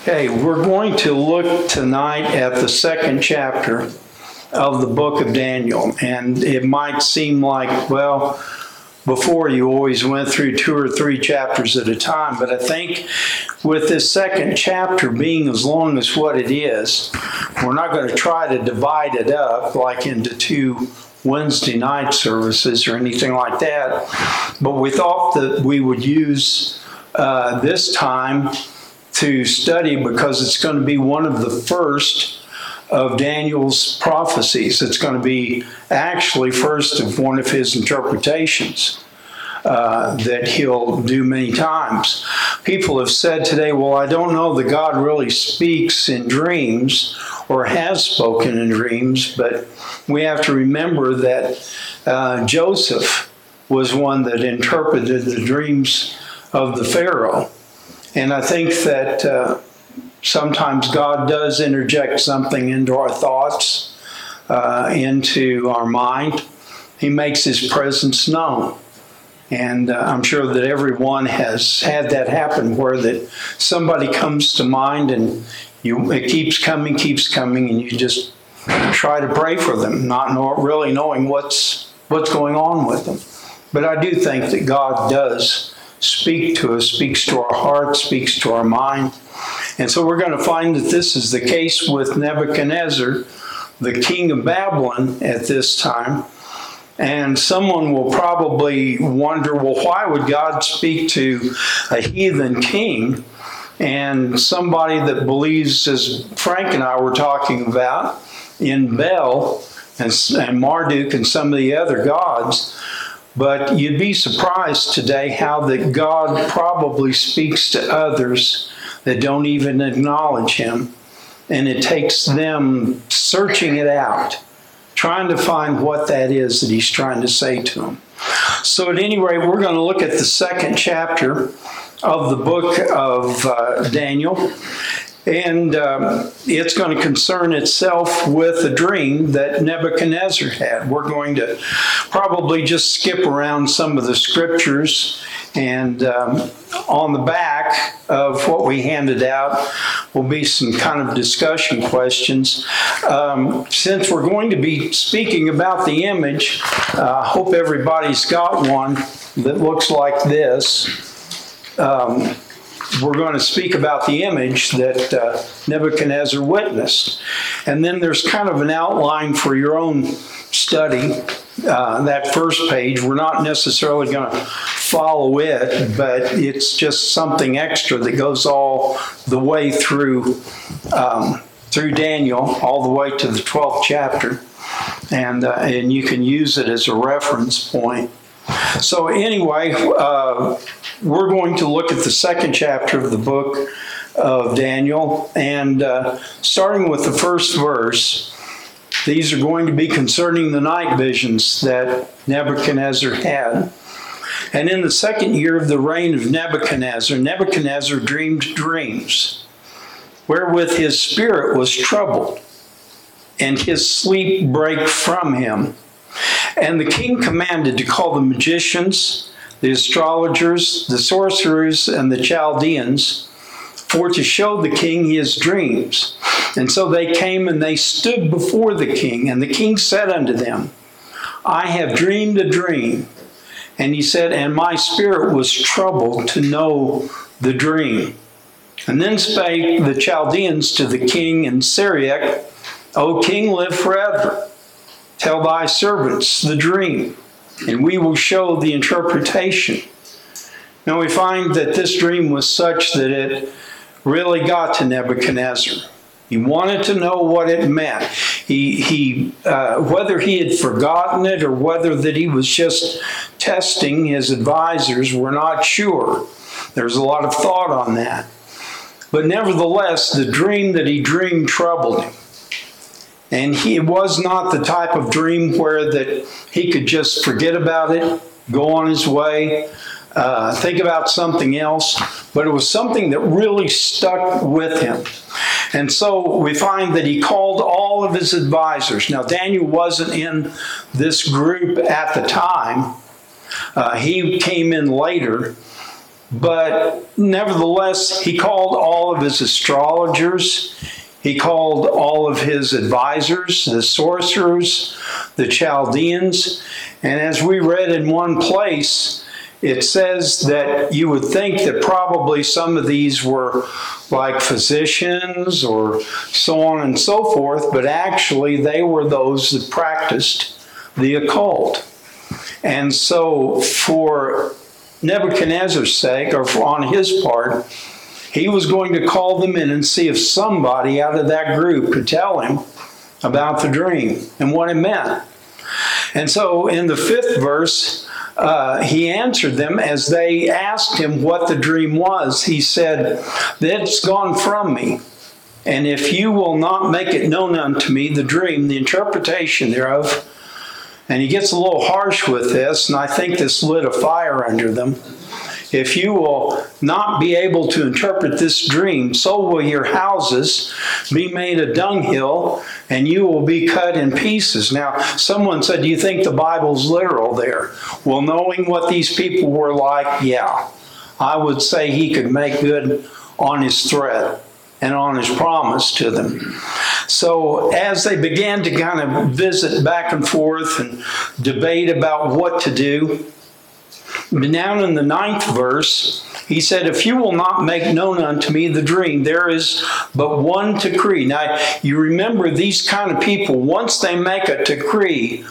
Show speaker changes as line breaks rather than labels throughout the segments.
Okay, we're going to look tonight at the second chapter of the book of Daniel. And it might seem like, well, before you always went through 2 or 3 chapters at a time. But I think with this second chapter being as long as what it is, we're not going to try to divide it up like into 2 Wednesday night services or anything like that. But we thought that we would use this time to study because it's going to be one of the first of Daniel's prophecies. It's going to be actually first of one of his interpretations that he'll do many times. People have said today, well, I don't know that God really speaks in dreams or has spoken in dreams, but we have to remember that Joseph was one that interpreted the dreams of the Pharaoh. And I think that sometimes God does interject something into our thoughts, into our mind. He makes his presence known. And I'm sure that everyone has had that happen where that somebody comes to mind and it keeps coming, and you just try to pray for them, not really knowing what's going on with them. But I do think that God does speak to us, speaks to our heart, speaks to our mind. And so we're going to find that this is the case with Nebuchadnezzar, the king of Babylon at this time. And someone will probably wonder, well, why would God speak to a heathen king and somebody that believes, as Frank and I were talking about, in Bel and Marduk and some of the other gods? But you'd be surprised today how that God probably speaks to others that don't even acknowledge him. And it takes them searching it out, trying to find what that is that he's trying to say to them. So at any rate, we're going to look at the second chapter of the book of Daniel. And it's going to concern itself with a dream that Nebuchadnezzar had. We're going to probably just skip around some of the scriptures, and on the back of what we handed out will be some kind of discussion questions. Since we're going to be speaking about the image, I hope everybody's got one that looks like this. We're going to speak about the image that Nebuchadnezzar witnessed. And then there's kind of an outline for your own study. That first page, we're not necessarily going to follow it, but it's just something extra that goes all the way through Daniel, all the way to the 12th chapter. And you can use it as a reference point. So anyway, we're going to look at the second chapter of the book of Daniel, and starting with the first verse, these are going to be concerning the night visions that Nebuchadnezzar had. And in the second year of the reign of Nebuchadnezzar, Nebuchadnezzar dreamed dreams, wherewith his spirit was troubled, and his sleep brake from him. And the king commanded to call the magicians, the astrologers, the sorcerers, and the Chaldeans, for to show the king his dreams. And so they came and they stood before the king. And the king said unto them, I have dreamed a dream. And he said, and my spirit was troubled to know the dream. And then spake the Chaldeans to the king in Syriac, O king, live forever. Tell thy servants the dream, and we will show the interpretation. Now we find that this dream was such that it really got to Nebuchadnezzar. He wanted to know what it meant. Whether he had forgotten it or whether that he was just testing his advisors, we're not sure. There's a lot of thought on that. But nevertheless, the dream that he dreamed troubled him. And it was not the type of dream where that he could just forget about it, go on his way, think about something else, but it was something that really stuck with him. And so we find that he called all of his advisors. Now, Daniel wasn't in this group at the time. He came in later. But nevertheless, he called all of his astrologers. He called all of his advisors, the sorcerers, the Chaldeans. And as we read in one place, it says that you would think that probably some of these were like physicians or so on and so forth, but actually they were those that practiced the occult. And so for Nebuchadnezzar's sake, or on his part, he was going to call them in and see if somebody out of that group could tell him about the dream and what it meant. And so in the 5th verse, he answered them as they asked him what the dream was. He said, "It's gone from me. And if you will not make it known unto me, the dream, the interpretation thereof," and he gets a little harsh with this, and I think this lit a fire under them. "If you will not be able to interpret this dream, so will your houses be made a dunghill, and you will be cut in pieces." Now, someone said, "Do you think the Bible's literal there?" Well, knowing what these people were like, yeah, I would say he could make good on his threat and on his promise to them. So as they began to kind of visit back and forth and debate about what to do, down in the 9th verse, he said, "If you will not make known unto me the dream, there is but one decree." Now, you remember these kind of people, once they make a decree,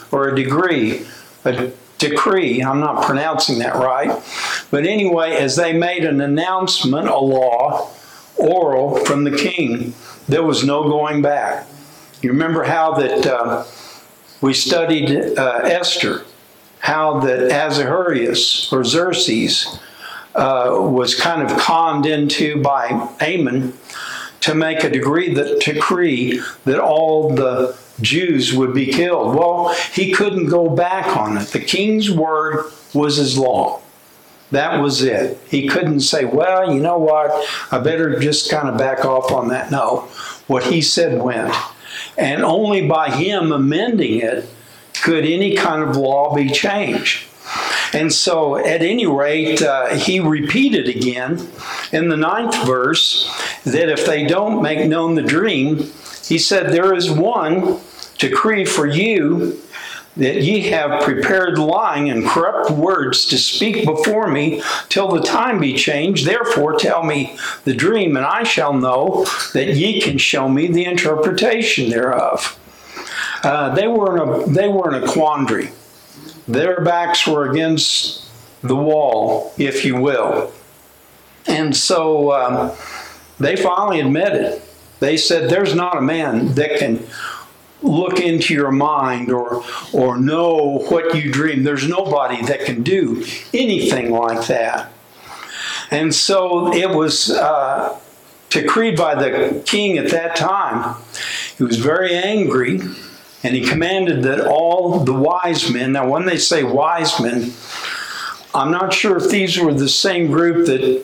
I'm not pronouncing that right, but anyway, as they made an announcement, a law, oral from the king, there was no going back. You remember how that we studied Esther, how that Ahasuerus or Xerxes was kind of conned into by Haman to make a decree that all the Jews would be killed. Well, he couldn't go back on it. The king's word was his law. That was it. He couldn't say, "Well, you know what, I better just kind of back off on that." No, what he said went. And only by him amending it could any kind of law be changed. And so, at any rate, he repeated again in the 9th verse that if they don't make known the dream, he said, "There is one decree for you, that ye have prepared lying and corrupt words to speak before me till the time be changed. Therefore tell me the dream, and I shall know that ye can show me the interpretation thereof." They were in a quandary. Their backs were against the wall, if you will. And so they finally admitted. They said, "There's not a man that can look into your mind or know what you dream. There's nobody that can do anything like that." And so it was decreed by the king at that time. He was very angry, and he commanded that all the wise men, now when they say wise men, I'm not sure if these were the same group that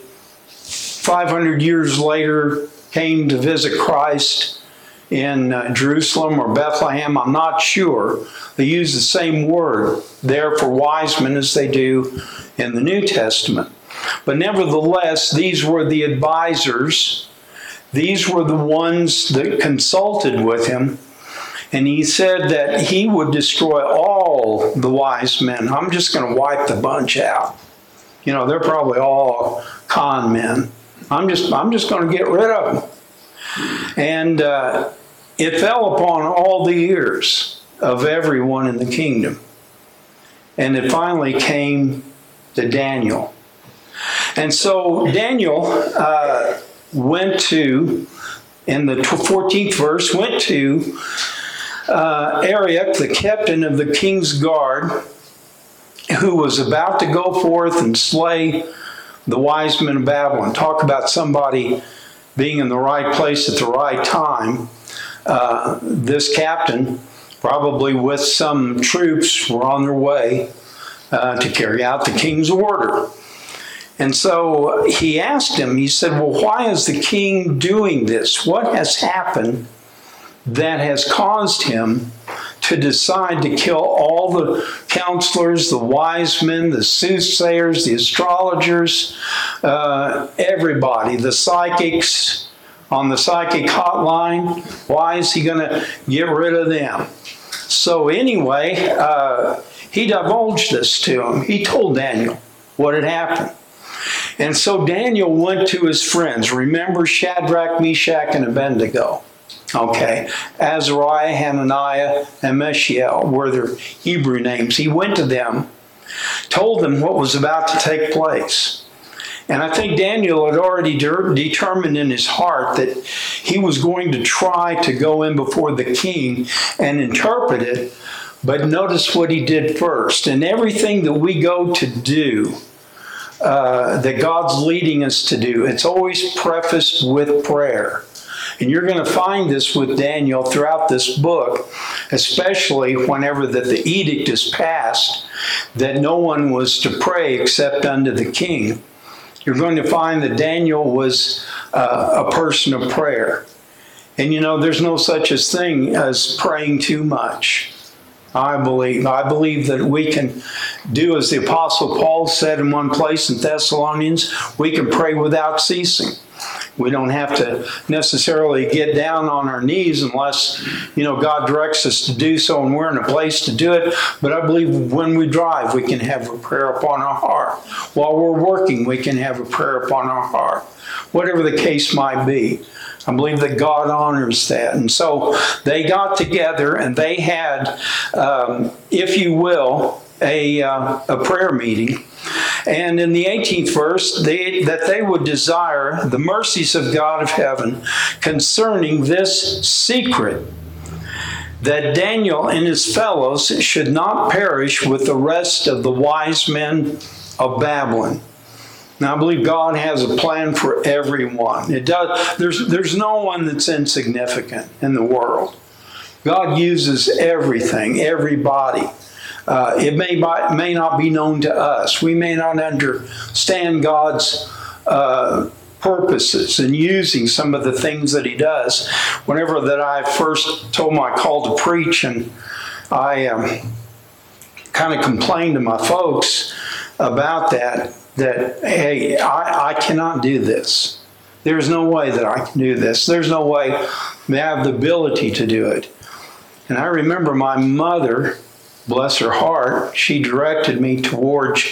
500 years later came to visit Christ in Jerusalem or Bethlehem. I'm not sure. They use the same word there for wise men as they do in the New Testament. But nevertheless, these were the advisors. These were the ones that consulted with him. And he said that he would destroy all the wise men. "I'm just going to wipe the bunch out. You know, they're probably all con men. I'm just going to get rid of them." And it fell upon all the ears of everyone in the kingdom. And it finally came to Daniel. And so Daniel went to, in the 14th verse, went to Arioch, the captain of the king's guard, who was about to go forth and slay the wise men of Babylon. Talk about somebody being in the right place at the right time. This captain, probably with some troops, were on their way to carry out the king's order. And so he asked him, he said, "Well, why is the king doing this? What has happened that has caused him to decide to kill all the counselors, the wise men, the soothsayers, the astrologers, everybody, the psychics on the psychic hotline. Why is he going to get rid of them? So anyway, he divulged this to him. He told Daniel what had happened. And so Daniel went to his friends. Remember Shadrach, Meshach, and Abednego. Okay. Azariah, Hananiah, and Mishael were their Hebrew names. He went to them, told them what was about to take place. And I think Daniel had already determined in his heart that he was going to try to go in before the king and interpret it. But notice what he did first. And everything that we go to do, that God's leading us to do, it's always prefaced with prayer. And you're going to find this with Daniel throughout this book, especially whenever that the edict is passed that no one was to pray except unto the king. You're going to find that Daniel was a person of prayer. And you know, there's no such a thing as praying too much. I believe that we can do as the Apostle Paul said in one place in Thessalonians, we can pray without ceasing. We don't have to necessarily get down on our knees unless, God directs us to do so and we're in a place to do it. But I believe when we drive, we can have a prayer upon our heart. While we're working, we can have a prayer upon our heart. Whatever the case might be. I believe that God honors that. And so they got together and they had, if you will, a prayer meeting. And in the 18th verse, that they would desire the mercies of God of heaven concerning this secret, that Daniel and his fellows should not perish with the rest of the wise men of Babylon. Now, I believe God has a plan for everyone. It does. There's no one that's insignificant in the world. God uses everything, everybody. It may not be known to us. We may not understand God's purposes in using some of the things that he does. Whenever that I first told my call to preach, and I kind of complained to my folks about that hey, I cannot do this. There's no way that I can do this. There's no way I have the ability to do it. And I remember my mother, bless her heart, she directed me towards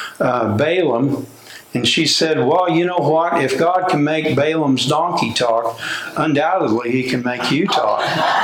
Balaam. And she said, well, you know what? If God can make Balaam's donkey talk, undoubtedly he can make you talk.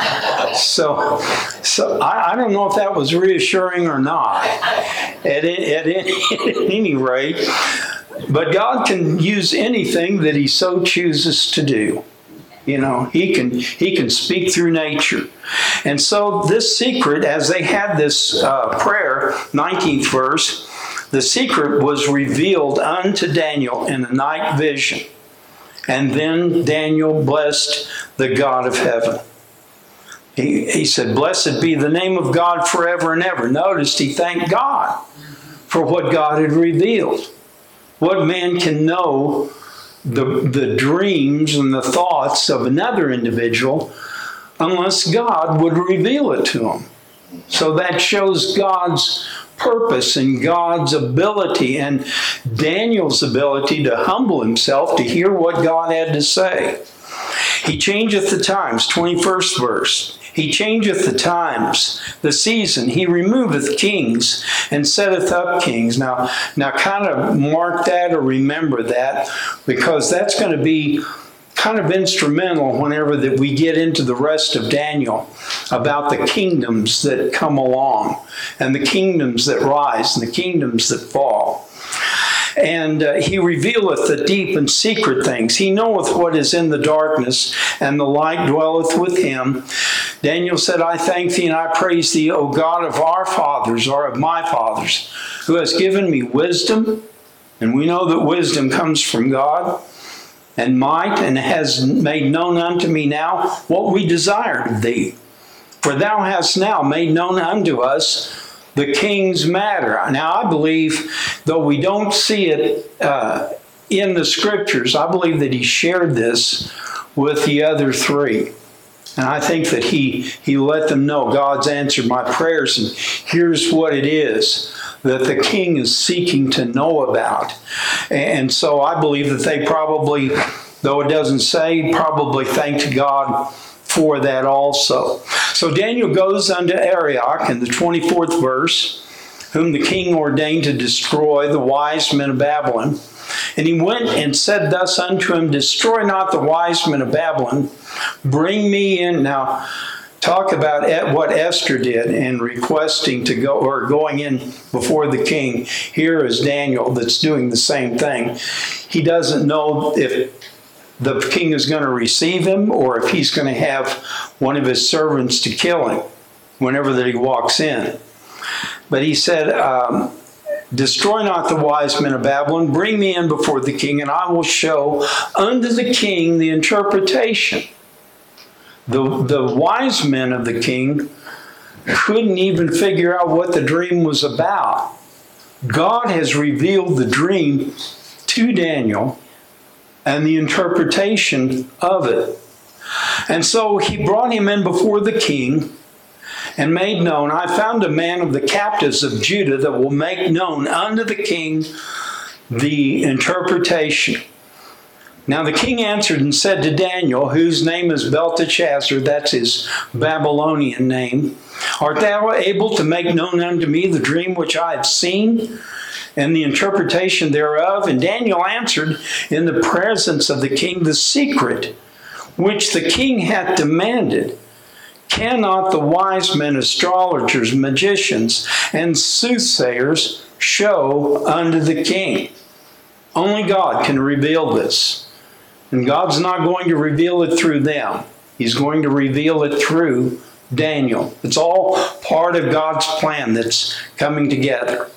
So I don't know if that was reassuring or not. At any rate, but God can use anything that he so chooses to do. He can speak through nature. And so this secret, as they had this prayer, 19th verse, the secret was revealed unto Daniel in a night vision. And then Daniel blessed the God of heaven. He said, blessed be the name of God forever and ever. Notice he thanked God for what God had revealed. What man can know the dreams and the thoughts of another individual unless God would reveal it to him? So that shows God's purpose and God's ability and Daniel's ability to humble himself to hear what God had to say. He changeth the times, 21st verse. He changeth the times, the season. He removeth kings and setteth up kings. Now kind of mark that or remember that, because that's going to be kind of instrumental whenever that we get into the rest of Daniel about the kingdoms that come along and the kingdoms that rise and the kingdoms that fall. And he revealeth the deep and secret things. He knoweth what is in the darkness, and the light dwelleth with him. Daniel said, I thank thee and I praise thee, O God of our fathers, or of my fathers, who has given me wisdom. And we know that wisdom comes from God, and might, and has made known unto me now what we desired of thee. For thou hast now made known unto us the king's matter. Now I believe, though we don't see it in the scriptures, I believe that he shared this with the other three. And I think that he let them know God's answered my prayers, and here's what it is that the king is seeking to know about. And so I believe that they probably, though it doesn't say, probably thanked God for that also. So Daniel goes unto Arioch in the 24th verse, whom the king ordained to destroy the wise men of Babylon. And he went and said thus unto him, destroy not the wise men of Babylon, bring me in. Now, talk about what Esther did in requesting to go, or going in before the king. Here is Daniel that's doing the same thing. He doesn't know if the king is going to receive him or if he's going to have one of his servants to kill him whenever that he walks in. But he said, destroy not the wise men of Babylon, bring me in before the king, and I will show unto the king the interpretation. The wise men of the king couldn't even figure out what the dream was about. God has revealed the dream to Daniel and the interpretation of it. And so he brought him in before the king and made known, I found a man of the captives of Judah that will make known unto the king the interpretation. Now the king answered and said to Daniel, whose name is Belteshazzar, that's his Babylonian name, art thou able to make known unto me the dream which I have seen, and the interpretation thereof? And Daniel answered in the presence of the king, the secret which the king hath demanded cannot the wise men, astrologers, magicians, and soothsayers show unto the king. Only God can reveal this. And God's not going to reveal it through them. He's going to reveal it through Daniel. It's all part of God's plan that's coming together.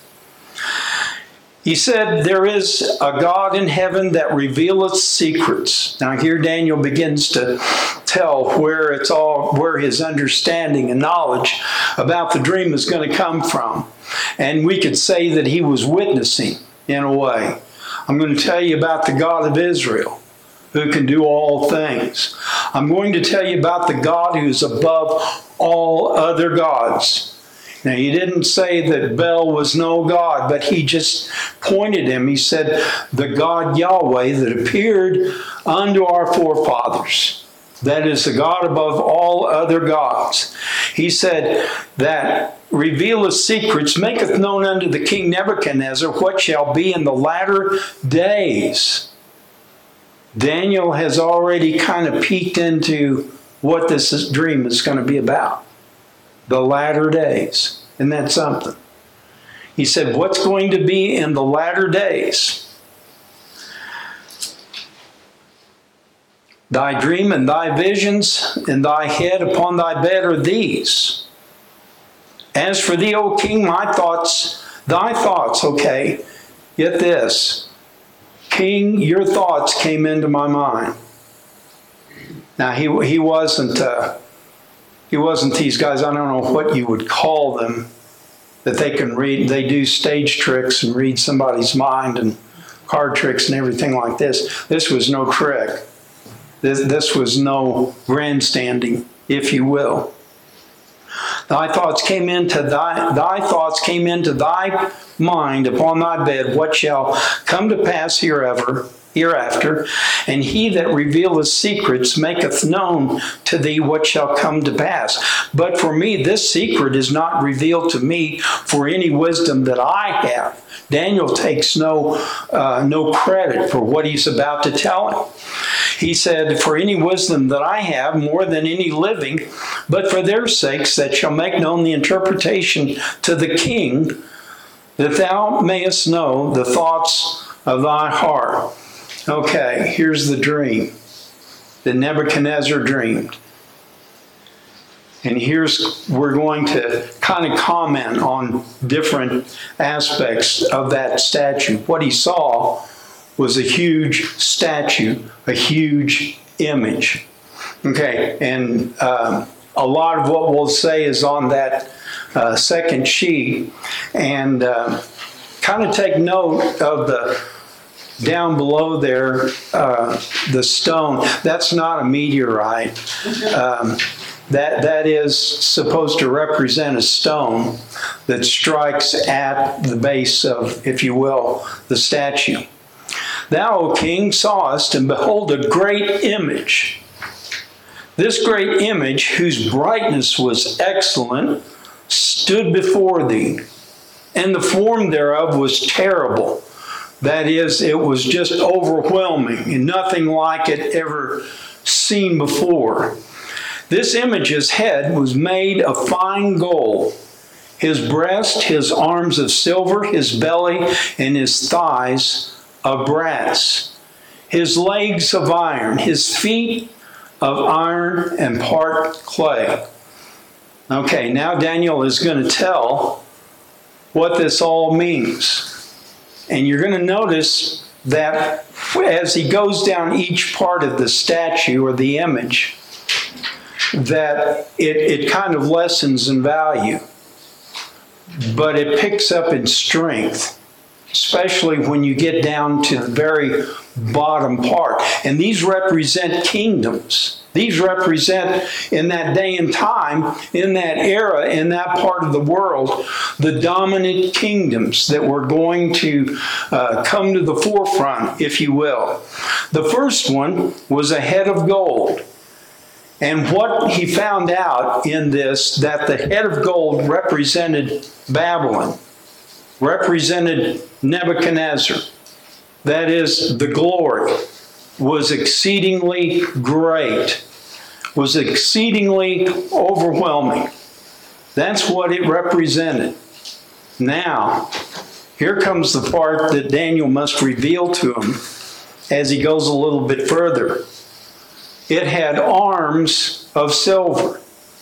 He said, there is a God in heaven that revealeth secrets. Now here Daniel begins to tell where his understanding and knowledge about the dream is going to come from. And we could say that he was witnessing in a way. I'm going to tell you about the God of Israel, who can do all things. I'm going to tell you about the God who's above all other gods. Now, he didn't say that Baal was no God, but he just pointed him. He said, the God Yahweh that appeared unto our forefathers. That is the God above all other gods. He said that revealeth secrets, maketh known unto the king Nebuchadnezzar what shall be in the latter days. Daniel has already kind of peeked into what this dream is going to be about. The latter days. Isn't that something? He said, what's going to be in the latter days? Thy dream and thy visions and thy head upon thy bed are these. As for thee, O king, my thoughts, thy thoughts, okay, get this. King, your thoughts came into my mind. Now, he wasn't these guys, I don't know what you would call them, that they can read. They do stage tricks and read somebody's mind and card tricks and everything like this. This was no trick. This was no grandstanding, if you will. Thy thoughts came into thy mind upon thy bed, what shall come to pass hereafter, and he that revealeth secrets maketh known to thee what shall come to pass. But for me, this secret is not revealed to me for any wisdom that I have. Daniel takes no credit for what he's about to tell him. He said, for any wisdom that I have, more than any living, but for their sakes that shall make known the interpretation to the king, that thou mayest know the thoughts of thy heart. Okay, here's the dream that Nebuchadnezzar dreamed. And we're going to kind of comment on different aspects of that statue. What he saw was a huge statue, a huge image. Okay, and a lot of what we'll say is on that second sheet. And kind of take note of down below there, the stone, that's not a meteorite. That is supposed to represent a stone that strikes at the base of, if you will, the statue. Thou, O king, sawest, and behold, a great image. This great image, whose brightness was excellent, stood before thee, and the form thereof was terrible. That is, it was just overwhelming, and nothing like it ever seen before. This image's head was made of fine gold, his breast, his arms of silver, his belly, and his thighs of brass, his legs of iron, his feet of iron and part clay. Okay, now Daniel is going to tell what this all means. And you're going to notice that as he goes down each part of the statue or the image, that it kind of lessens in value, but it picks up in strength, especially when you get down to the very bottom part. And these represent kingdoms. These represent, in that day and time, in that era, in that part of the world, the dominant kingdoms that were going to come to the forefront, if you will. The first one was a head of gold. And what he found out in this, that the head of gold represented Babylon, represented Nebuchadnezzar. That is, the glory was exceedingly great, was exceedingly overwhelming. That's what it represented. Now, here comes the part that Daniel must reveal to him as he goes a little bit further. It had arms of silver.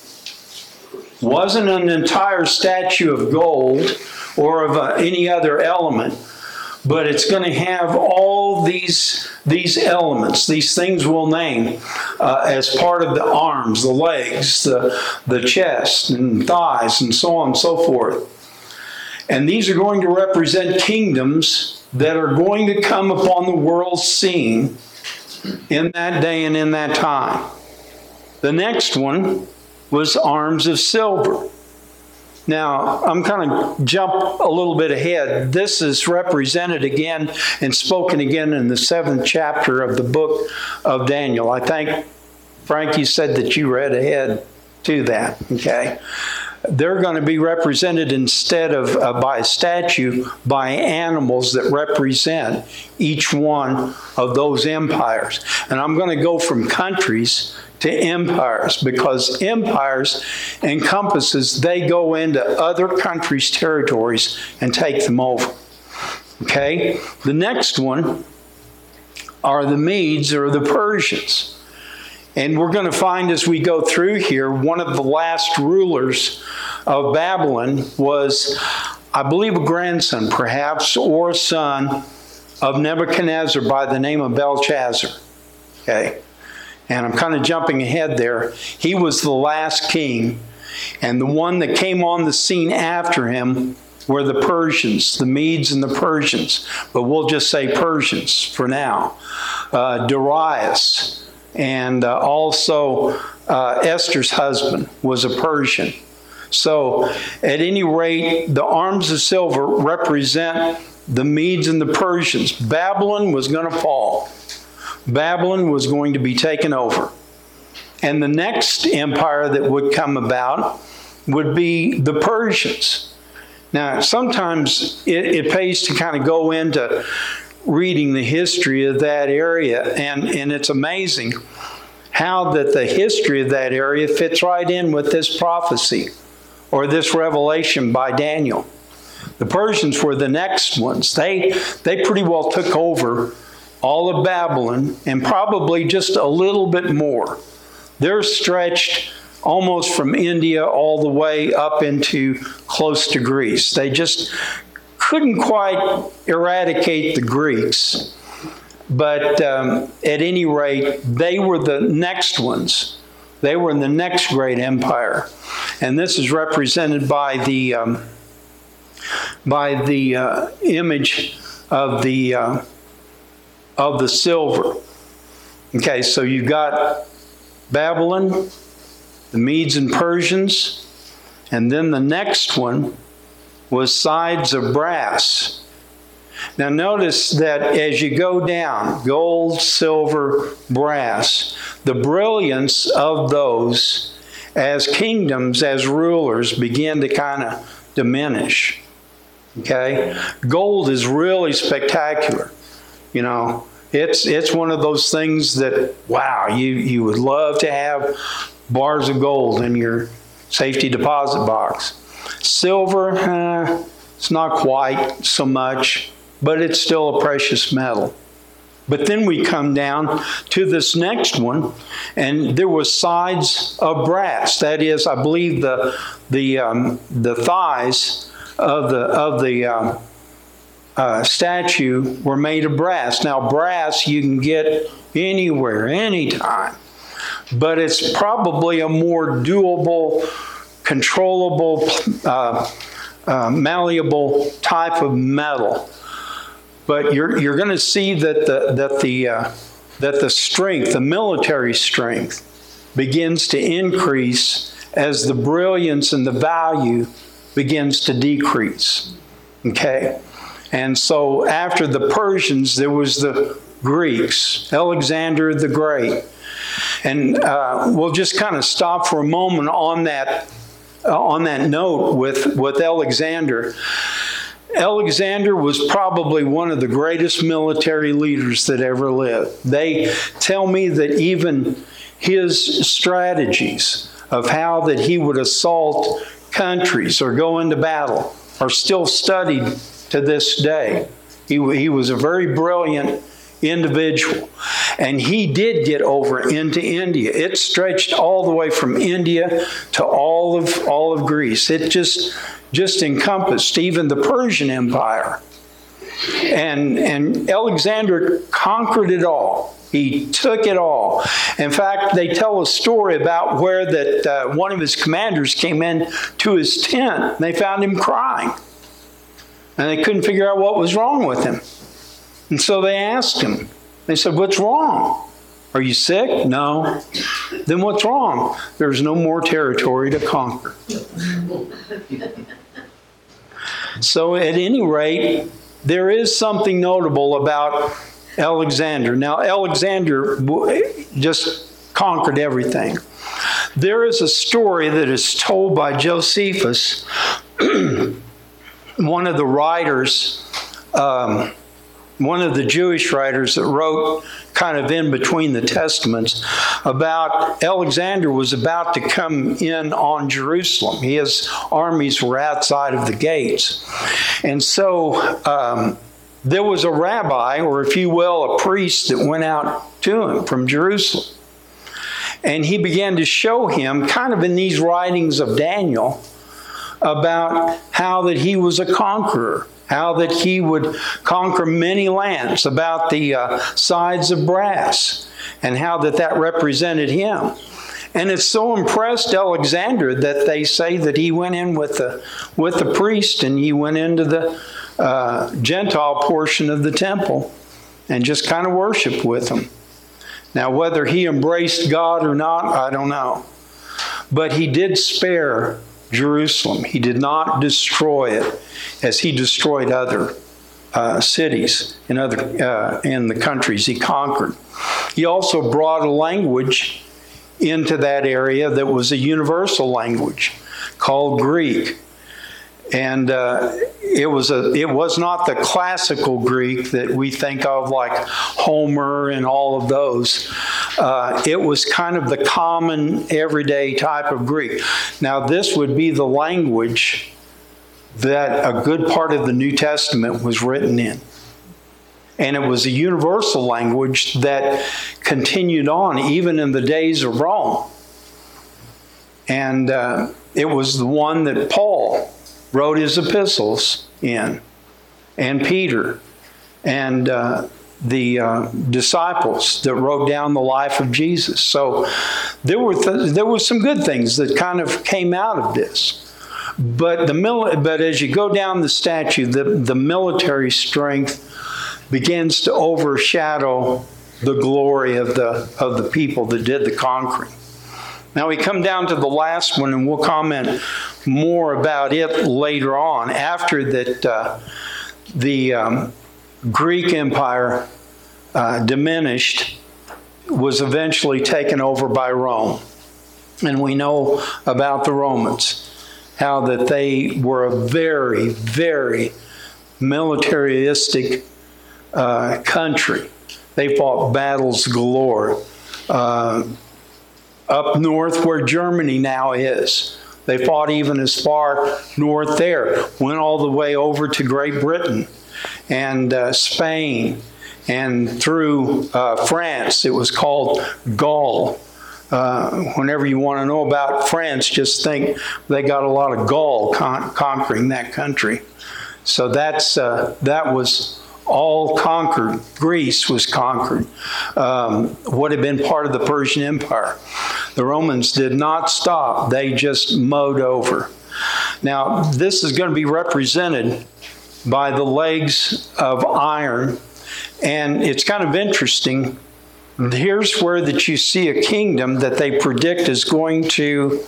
Wasn't an entire statue of gold or of any other element, but it's going to have all these elements, these things we'll name, as part of the arms, the legs, the chest and thighs, and so on and so forth. And these are going to represent kingdoms that are going to come upon the world's scene in that day and in that time. The next one was arms of silver. Now, I'm going to jump a little bit ahead. This is represented again and spoken again in the 7th chapter of the book of Daniel. I think, Frank, you said that you read ahead to that, okay? They're going to be represented instead of by a statue, by animals that represent each one of those empires. And I'm going to go from countries to empires, because empires encompasses, they go into other countries' territories and take them over. Okay? The next one are the Medes or the Persians. And we're going to find as we go through here, one of the last rulers of Babylon was, I believe, a grandson perhaps, or a son of Nebuchadnezzar by the name of Belshazzar. Okay? And I'm kind of jumping ahead there. He was the last king. And the one that came on the scene after him were the Persians, the Medes and the Persians. But we'll just say Persians for now. Darius. And also Esther's husband was a Persian. So at any rate, the arms of silver represent the Medes and the Persians. Babylon was going to fall. Babylon was going to be taken over. And the next empire that would come about would be the Persians. Now, sometimes it pays to kind of go into reading the history of that area, and it's amazing how that the history of that area fits right in with this prophecy or this revelation by Daniel. The Persians were the next ones. They pretty well took over all of Babylon and probably just a little bit more. They're stretched almost from India all the way up into close to Greece. They just couldn't quite eradicate the Greeks, but at any rate, they were the next ones. They were in the next great empire, and this is represented by the image of the of the silver. Okay, so you've got Babylon, the Medes and Persians, and then the next one was sides of brass. Now notice that as you go down, gold, silver, brass, the brilliance of those as kingdoms, as rulers, begin to kind of diminish. Okay? Gold is really spectacular. You know, it's one of those things that, wow, you would love to have bars of gold in your safety deposit box. Silver, it's not quite so much, but it's still a precious metal. But then we come down to this next one, and there was sides of brass. That is, I believe the thighs of the statue were made of brass. Now, brass you can get anywhere, anytime, but it's probably a more doable, controllable, malleable type of metal. But you're going to see that the strength, the military strength, begins to increase as the brilliance and the value begins to decrease. Okay, and so after the Persians, there was the Greeks, Alexander the Great, and we'll just kind of stop for a moment on that note with Alexander. Alexander was probably one of the greatest military leaders that ever lived. They tell me that even his strategies of how that he would assault countries or go into battle are still studied to this day. He was a very brilliant individual. And he did get over into India. It stretched all the way from India to all of Greece. It just encompassed even the Persian Empire. And Alexander conquered it all. He took it all. In fact, they tell a story about where that one of his commanders came in to his tent and they found him crying. And they couldn't figure out what was wrong with him. And so they asked him. They said, "What's wrong? Are you sick?" "No." "Then what's wrong?" "There's no more territory to conquer." So at any rate, there is something notable about Alexander. Now, Alexander just conquered everything. There is a story that is told by Josephus, one of the writers, one of the Jewish writers that wrote kind of in between the Testaments, about Alexander was about to come in on Jerusalem. His armies were outside of the gates. And so there was a rabbi, or if you will, a priest that went out to him from Jerusalem. And he began to show him, kind of in these writings of Daniel, about how that he was a conqueror, how that he would conquer many lands, about the sides of brass, and how that represented him. And it so impressed Alexander that they say that he went in with the priest, and he went into the Gentile portion of the temple and just kind of worshiped with them. Now, whether he embraced God or not, I don't know. But he did spare Jerusalem. He did not destroy it as he destroyed other cities in the countries he conquered. He also brought a language into that area that was a universal language called Greek. And it was not the classical Greek that we think of, like Homer and all of those. It was kind of the common, everyday type of Greek. Now, this would be the language that a good part of the New Testament was written in. And it was a universal language that continued on even in the days of Rome. And it was the one that Paul wrote his epistles in, and Peter, and the disciples that wrote down the life of Jesus. So there were some good things that kind of came out of this. But as you go down the statue, the military strength begins to overshadow the glory of the people that did the conquering. Now we come down to the last one, and we'll comment more about it later on, after that the Greek Empire diminished, was eventually taken over by Rome. And we know about the Romans, how that they were a very, very militaristic country. They fought battles galore. Up north where Germany now is, they fought even as far north there, went all the way over to Great Britain and Spain and through France. It was called Gaul. Whenever you want to know about France, just think they got a lot of Gaul conquering that country. So that was all conquered. Greece was conquered. What had been part of the Persian Empire. The Romans did not stop. They just mowed over. Now, this is going to be represented by the legs of iron. And it's kind of interesting. Here's where that you see a kingdom that they predict is going to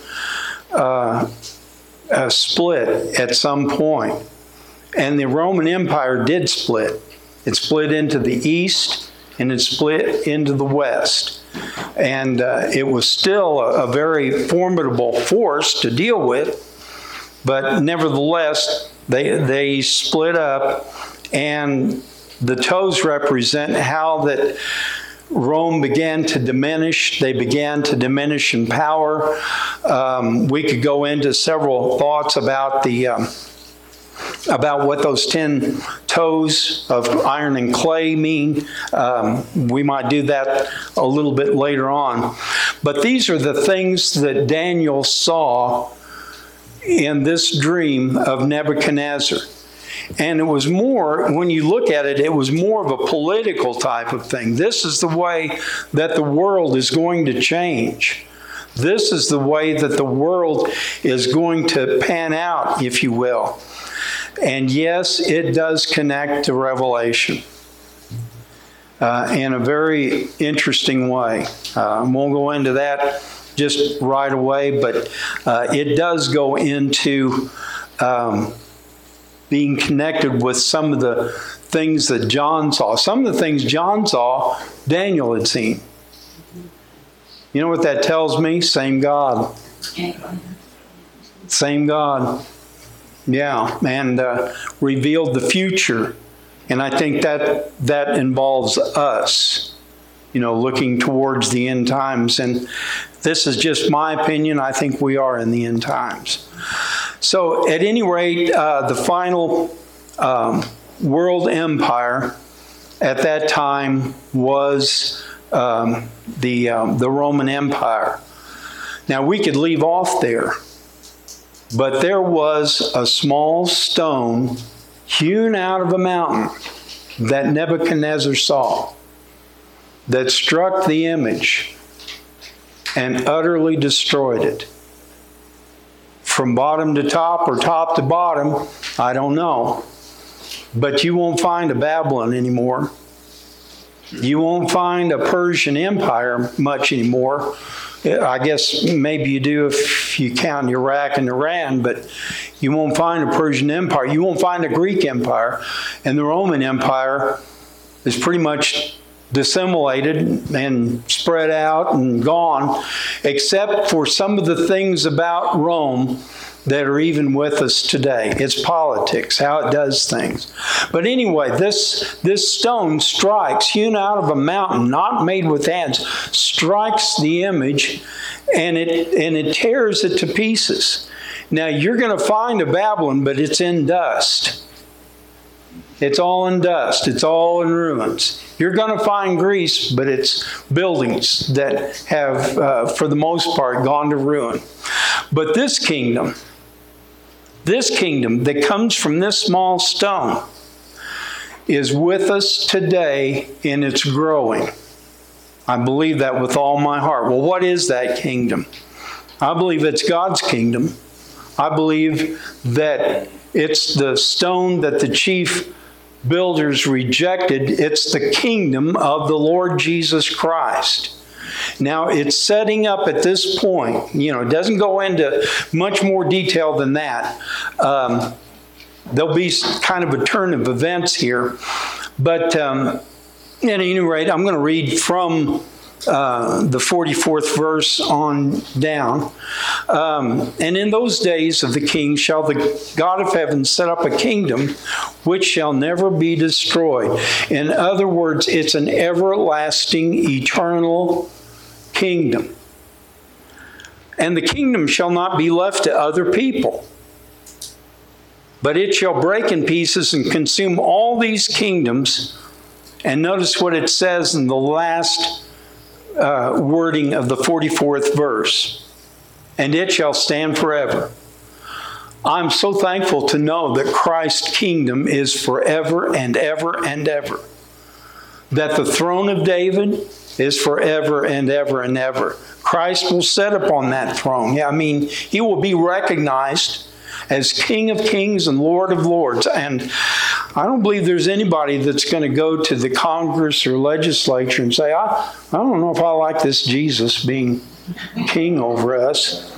split at some point. And the Roman Empire did split. It split into the east and it split into the west. And it was still a very formidable force to deal with, but nevertheless, they split up, and the toes represent how that Rome began to diminish. They began to diminish in power. We could go into several thoughts about about what those 10 toes of iron and clay mean. We might do that a little bit later on. But these are the things that Daniel saw in this dream of Nebuchadnezzar. And it was more, when you look at it, it was more of a political type of thing. This is the way that the world is going to change. This is the way that the world is going to pan out, if you will. And yes, it does connect to Revelation in a very interesting way. I won't go into that just right away, but it does go into being connected with some of the things that John saw. Some of the things John saw, Daniel had seen. You know what that tells me? Same God. Same God. Yeah, and revealed the future. And I think that involves us, looking towards the end times. And this is just my opinion. I think we are in the end times. So at any rate, the final world empire at that time was the Roman Empire. Now we could leave off there. But there was a small stone hewn out of a mountain that Nebuchadnezzar saw that struck the image and utterly destroyed it. From bottom to top or top to bottom, I don't know. But you won't find a Babylon anymore. You won't find a Persian Empire much anymore. I guess maybe you do if you count Iraq and Iran, but you won't find a Persian Empire. You won't find a Greek Empire. And the Roman Empire is pretty much disseminated and spread out and gone, except for some of the things about Rome that are even with us today. It's politics, how it does things. But anyway, this stone strikes, hewn out of a mountain, not made with hands, strikes the image, and it tears it to pieces. Now you're going to find a Babylon, but it's in dust. It's all in dust. It's all in ruins. You're going to find Greece, but it's buildings that have, for the most part, gone to ruin. But this kingdom that comes from this small stone is with us today, and it's growing. I believe that with all my heart. Well, what is that kingdom? I believe it's God's kingdom. I believe that it's the stone that the chief builders rejected, it's the kingdom of the Lord Jesus Christ. Now, it's setting up at this point, it doesn't go into much more detail than that. There'll be kind of a turn of events here. But at any rate, I'm going to read from the 44th verse on down. And in those days of the king shall the God of heaven set up a kingdom which shall never be destroyed. In other words, it's an everlasting, eternal kingdom. And the kingdom shall not be left to other people, but it shall break in pieces and consume all these kingdoms. And notice what it says in the last wording of the 44th verse. And it shall stand forever. I'm so thankful to know that Christ's kingdom is forever and ever and ever. That the throne of David is forever and ever and ever. Christ will sit upon that throne. Yeah, he will be recognized as King of Kings and Lord of Lords. And I don't believe there's anybody that's going to go to the Congress or legislature and say, I don't know if I like this Jesus being king over us.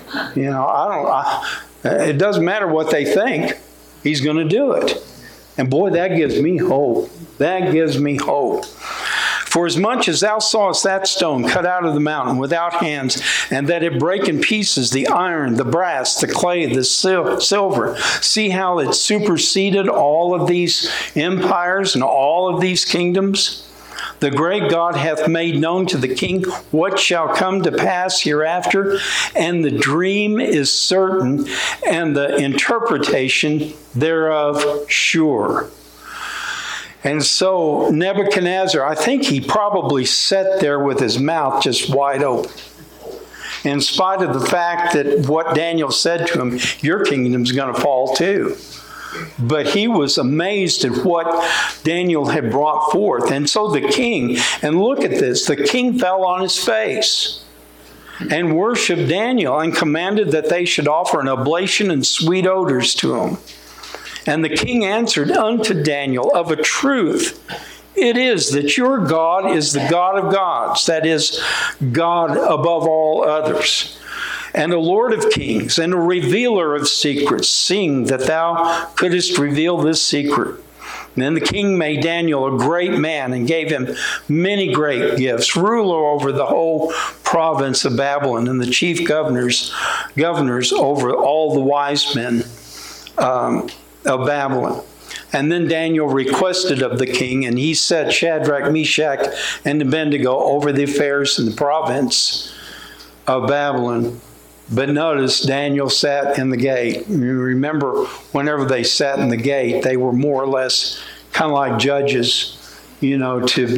It doesn't matter what they think. He's going to do it. And boy, that gives me hope. That gives me hope. For as much as thou sawest that stone cut out of the mountain without hands, and that it brake in pieces the iron, the brass, the clay, the silver, see how it superseded all of these empires and all of these kingdoms? The great God hath made known to the king what shall come to pass hereafter, and the dream is certain, and the interpretation thereof sure. And so Nebuchadnezzar, I think he probably sat there with his mouth just wide open. In spite of the fact that what Daniel said to him, your kingdom's going to fall too. But he was amazed at what Daniel had brought forth. And so the king, and look at this, the king fell on his face and worshiped Daniel and commanded that they should offer an oblation and sweet odors to him. And the king answered unto Daniel, of a truth, it is that your God is the God of gods, that is, God above all others, and a Lord of kings, and a revealer of secrets, seeing that thou couldst reveal this secret. And then the king made Daniel a great man and gave him many great gifts, ruler over the whole province of Babylon, and the chief governors over all the wise men of Babylon. And then Daniel requested of the king, and he set Shadrach, Meshach, and Abednego over the affairs in the province of Babylon. But notice Daniel sat in the gate. You remember, whenever they sat in the gate, they were more or less kind of like judges, to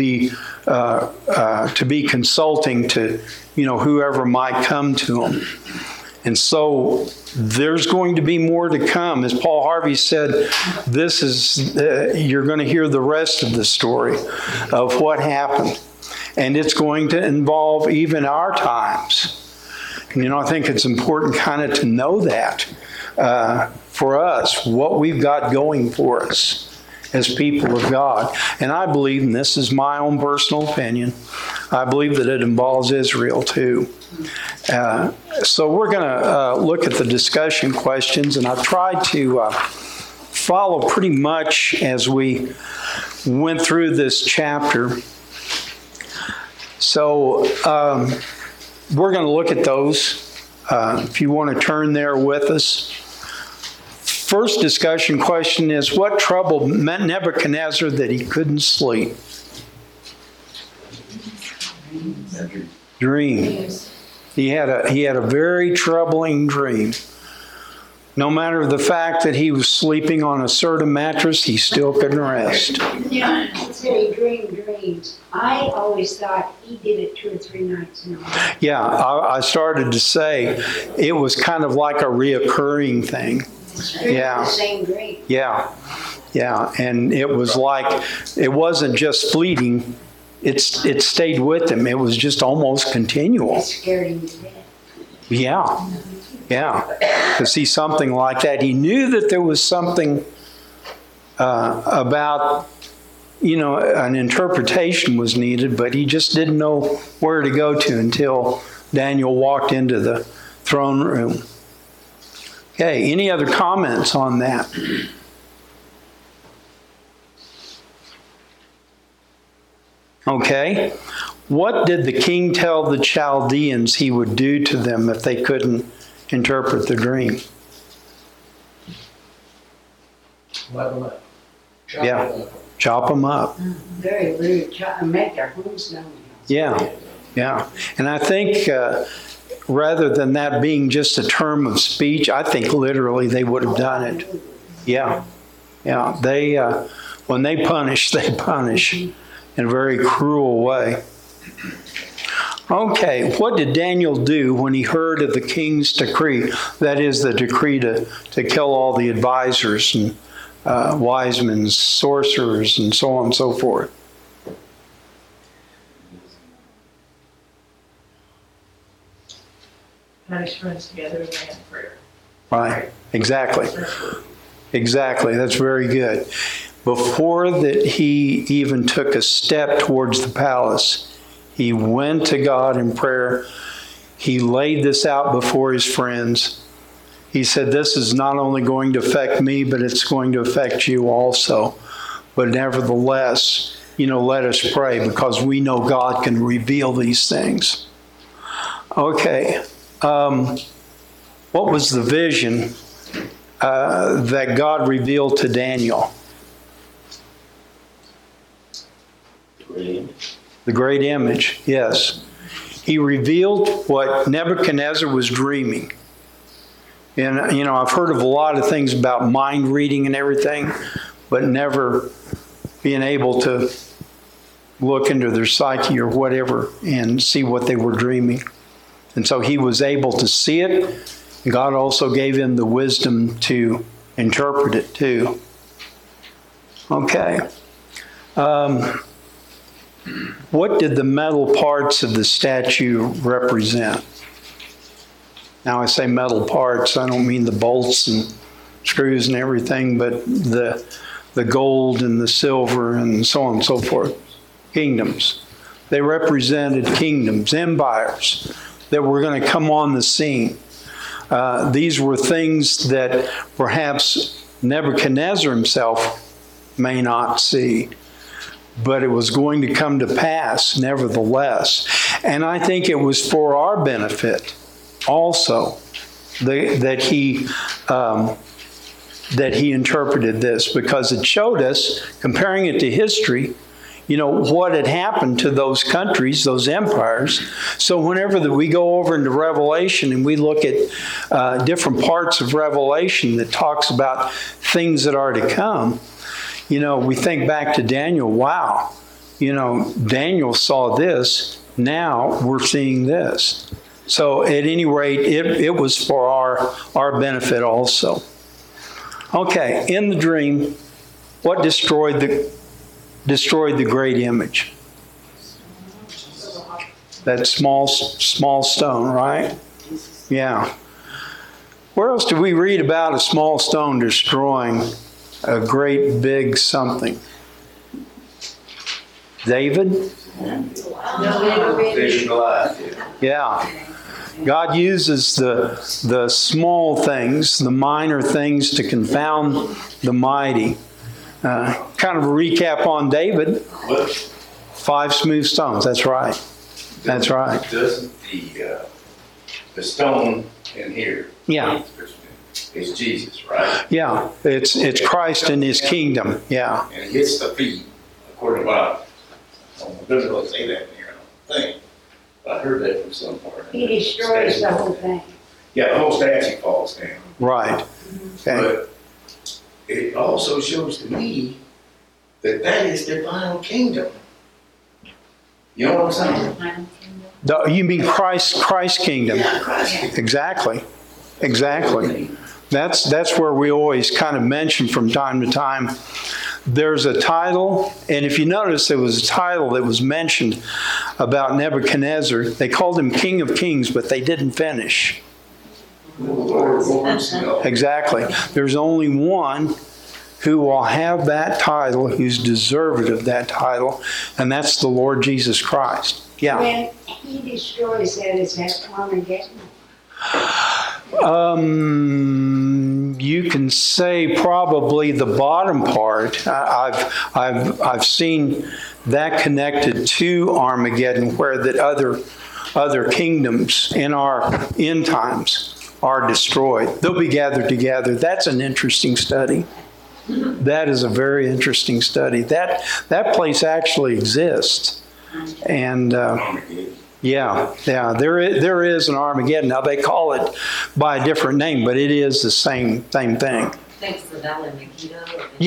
be consulting to, whoever might come to them. And so there's going to be more to come. As Paul Harvey said, you're going to hear the rest of the story of what happened. And it's going to involve even our times. I think it's important kind of to know that for us, what we've got going for us as people of God. And I believe, and this is my own personal opinion, I believe that it involves Israel too. So we're going to look at the discussion questions, and I've tried to follow pretty much as we went through this chapter. So we're going to look at those. If you want to turn there with us. First discussion question is, what troubled Nebuchadnezzar that he couldn't sleep? Dream. He had a very troubling dream. No matter the fact that he was sleeping on a certain mattress, he still couldn't rest.
Yeah, he said he dreamed dreams. I always thought he did it 2 or 3 nights in a row.
Yeah, I started to say it was kind of like a reoccurring thing.
Yeah. The same dream.
Yeah, and it was like, it wasn't just fleeting. It stayed with him. It was just almost continual.
It scared him to death.
Yeah. To see something like that. He knew that there was something about, an interpretation was needed, but he just didn't know where to go to until Daniel walked into the throne room. Okay, any other comments on that? Okay, what did the king tell the Chaldeans he would do to them if they couldn't interpret the dream?
Let them up. Chop
Yeah.
them up.
Chop them up.
Very rude, make their homes known.
Yeah, yeah. And I think rather than that being just a term of speech, I think literally they would have done it. Yeah, yeah. They when they punish in a very cruel way. Okay, what did Daniel do when he heard of the king's decree? That is the decree to kill all the advisors and wise men, sorcerers, and so on and so forth.
Had his friends together and they had prayer.
Right, exactly. Exactly, that's very good. Before that he even took a step towards the palace, he went to God in prayer. He laid this out before his friends. He said, this is not only going to affect me, but it's going to affect you also. But nevertheless, let us pray because we know God can reveal these things. Okay. What was the vision that God revealed to Daniel? The great image, yes. He revealed what Nebuchadnezzar was dreaming. And, I've heard of a lot of things about mind reading and everything, but never being able to look into their psyche or whatever and see what they were dreaming. And so he was able to see it. God also gave him the wisdom to interpret it too. Okay. What did the metal parts of the statue represent? Now I say metal parts, I don't mean the bolts and screws and everything, but the gold and the silver and so on and so forth. Kingdoms. They represented kingdoms, empires that were going to come on the scene. These were things that perhaps Nebuchadnezzar himself may not see, but it was going to come to pass nevertheless. And I think it was for our benefit also that he interpreted this, because it showed us, comparing it to history, what had happened to those countries, those empires. So whenever we go over into Revelation and we look at different parts of Revelation that talks about things that are to come, we think back to Daniel, wow, Daniel saw this, now we're seeing this. So at any rate, it was for our benefit also. Okay, in the dream, what destroyed the great image? That small stone, right? Yeah. Where else do we read about a small stone destroying a great big something? David? Yeah. God uses the small things, the minor things, to confound the mighty. Kind of a recap on David. 5 smooth stones. That's right. That's right.
Doesn't the stone in here?
Yeah.
Is Jesus, right?
Yeah. It's Christ and His kingdom. Yeah.
And he hits the feet, according to what it doesn't really say that in here, I don't think. But I heard that from some part.
He destroys the whole thing.
Yeah, the whole statue falls down.
Right. Okay.
But it also shows to me that is the final kingdom. You know what I'm saying?
You mean Christ's kingdom?
Yeah, Christ.
Exactly. That's where we always kind of mention from time to time. There's a title, and if you notice, there was a title that was mentioned about Nebuchadnezzar. They called him King of Kings, but they didn't finish.
Lord of Lords, you know.
Exactly. There's only one who will have that title, who's deserved of that title, and that's the Lord Jesus Christ. Yeah.
When he destroys that, is that Armageddon?
You can say probably the bottom part. I've seen that connected to Armageddon, where that other kingdoms in our end times are destroyed. They'll be gathered together. That's an interesting study. That is a very interesting study. That place actually exists, and there is an Armageddon. Now they call it by a different name, but it is the same thing.
Thanks to the Valley of Megiddo.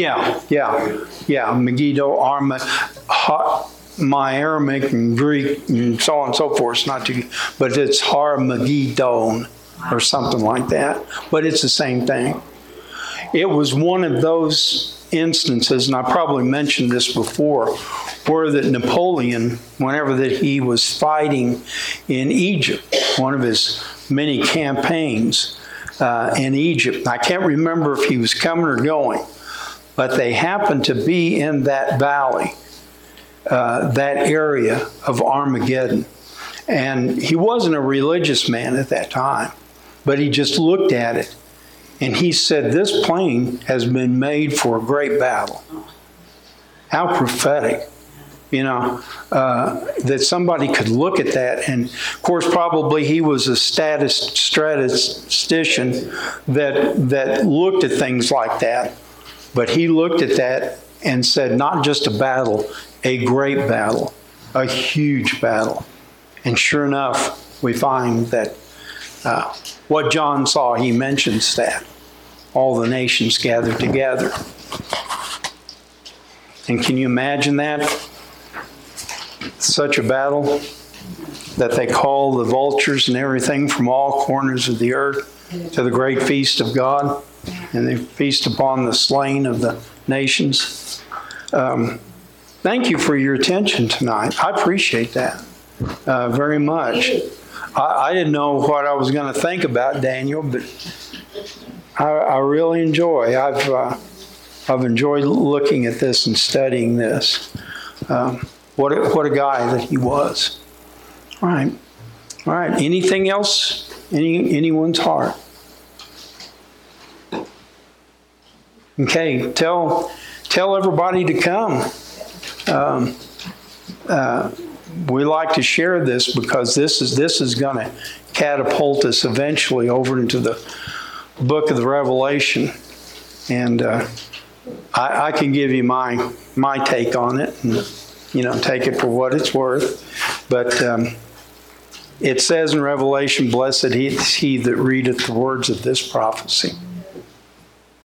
Megiddo, my Aramaic and Greek and so on and so forth. It's not too, but it's Har-Megiddo or something like that. But it's the same thing. It was one of those instances, and I probably mentioned this before, where that Napoleon, whenever that he was fighting in Egypt, one of his many campaigns in Egypt, I can't remember if he was coming or going, but they happened to be in that valley, that area of Armageddon. And he wasn't a religious man at that time, but he just looked at it. And he said, this plain has been made for a great battle. How prophetic, that somebody could look at that. And of course, probably he was a statistician that looked at things like that. But he looked at that and said, not just a battle, a great battle, a huge battle. And sure enough, we find that what John saw, he mentions that. All the nations gathered together. And can you imagine that? Such a battle that they call the vultures and everything from all corners of the earth to the great feast of God. And they feast upon the slain of the nations. Thank you for your attention tonight. I appreciate that very much. I didn't know what I was going to think about Daniel, but I really enjoy. I've enjoyed looking at this and studying this. What a guy that he was. All right. Anything else? Anyone's heart? Okay. Tell everybody to come. We like to share this because this is going to catapult us eventually over into the book of the Revelation, and I can give you my take on it, and take it for what it's worth. But it says in Revelation, "Blessed is he that readeth the words of this prophecy."